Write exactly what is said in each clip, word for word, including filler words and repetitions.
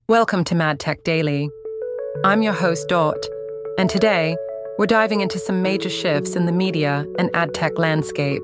Welcome to Mad Tech Daily. I'm your host, Dot, and today we're diving into some major shifts in the media and ad tech landscape.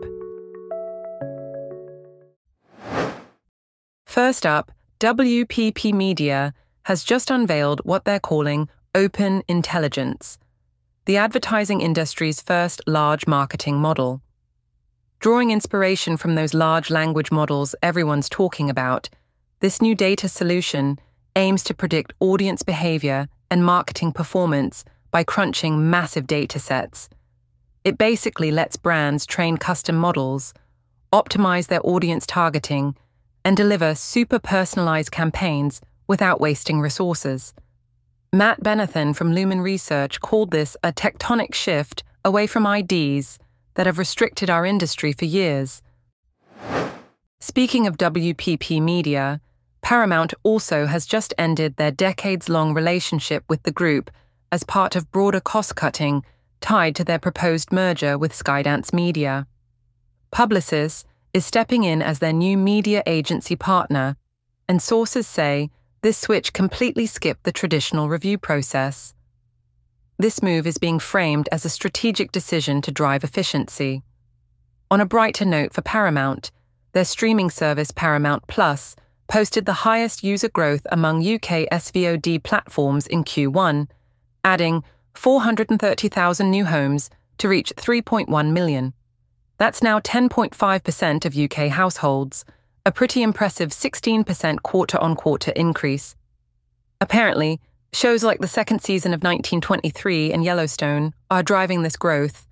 First up, W P P Media has just unveiled what they're calling Open Intelligence, the advertising industry's first large marketing model. Drawing inspiration from those large language models everyone's talking about, this new data solution aims to predict audience behavior and marketing performance by crunching massive data sets. It basically lets brands train custom models, optimize their audience targeting, and deliver super personalized campaigns without wasting resources. Matt Benathan from Lumen Research called this a tectonic shift away from I Ds that have restricted our industry for years. Speaking of W P P Media, Paramount also has just ended their decades-long relationship with the group as part of broader cost-cutting tied to their proposed merger with Skydance Media. Publicis is stepping in as their new media agency partner, and sources say this switch completely skipped the traditional review process. This move is being framed as a strategic decision to drive efficiency. On a brighter note for Paramount, their streaming service Paramount Plus posted the highest user growth among U K S V O D platforms in Q one, adding four hundred thirty thousand new homes to reach three point one million. That's now ten point five percent of U K households, a pretty impressive sixteen percent quarter-on-quarter increase. Apparently, shows like the second season of nineteen twenty-three and Yellowstone are driving this growth.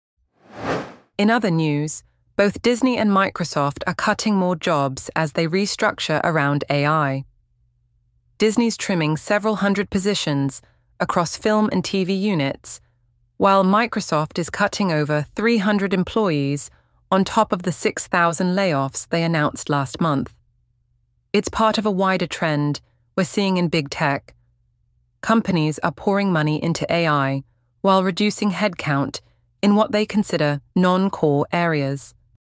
In other news, both Disney and Microsoft are cutting more jobs as they restructure around A I. Disney's trimming several hundred positions across film and T V units, while Microsoft is cutting over three hundred employees on top of the six thousand layoffs they announced last month. It's part of a wider trend we're seeing in big tech. Companies are pouring money into A I while reducing headcount in what they consider non-core areas.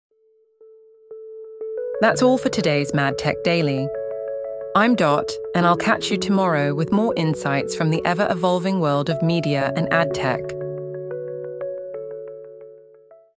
That's all for today's Mad Tech Daily. I'm Dot, and I'll catch you tomorrow with more insights from the ever-evolving world of media and ad tech.